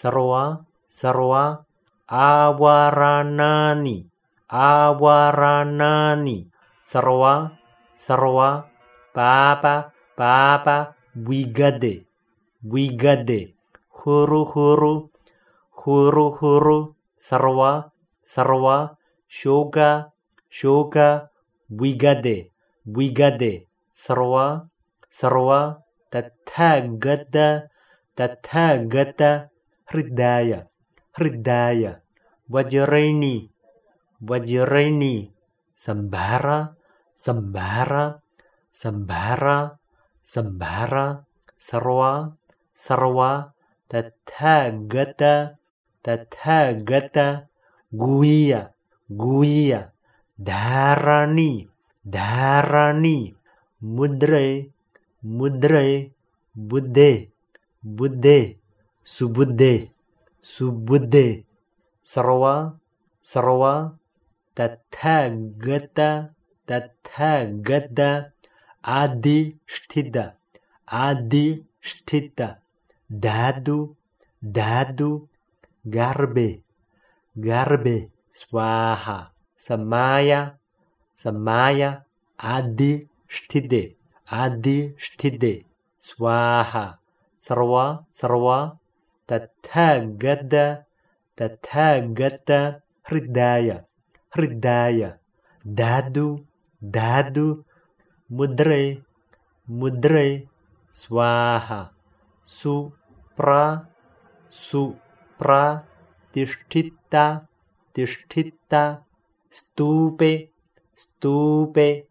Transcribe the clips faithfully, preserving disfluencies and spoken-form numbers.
sarwa, sarwa, awaranani, awaranani, sarwa, sarwa, papa, papa, wigade, wigade, huru-huru, huru-huru, sarwa, sarwa, shoga, shoga, wigade, wigade, sarwa, sarwa, tathagata, tathagata, hridaya, hridaya, wajraini, wajraini, sambara, sambara, sambara, sambara, sarwa, sarwa, tathagata, tathagata, guya, guya, dharani, dharani, mudre, mudre, buddhe, buddhe, subuddhe, subuddhe, sarwa, sarwa, tathagata, tathagata, adhisthita, adhisthita, dhatu, dhatu, garbe, garbe, swaha, samaya, samaya, adhisthite, adhisthite, swaha, sarwa, sarwa, tathagata, tathagata, hridaya, hridaya, dhatu, dhatu, mudre, mudre, swaha, supra, supra, tishtita, tishtita, stupe, stupe,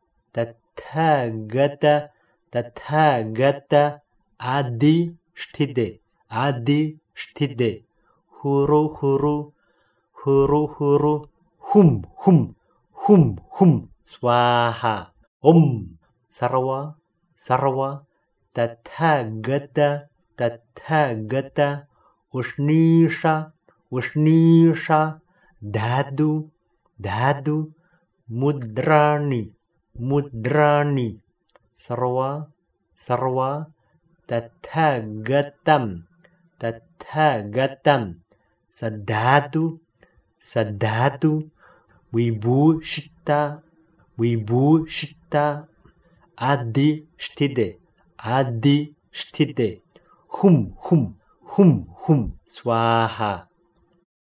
tathagata, tathagata, adhisthite, adhisthite, huru-huru, huru-huru, hum, hum, hum, hum, swaha, om, sarwa, sarwa, tathagata, tathagata, ushnisha, ushnisha, dhatu, dhatu, mudrani, mudrani, sarwa, sarwa, tathagatam, tathagatam, sadhatu, sadhatu, vibhushita, vibhushita, adhisthite, adhisthite, hum, hum, hum, hum, swaha.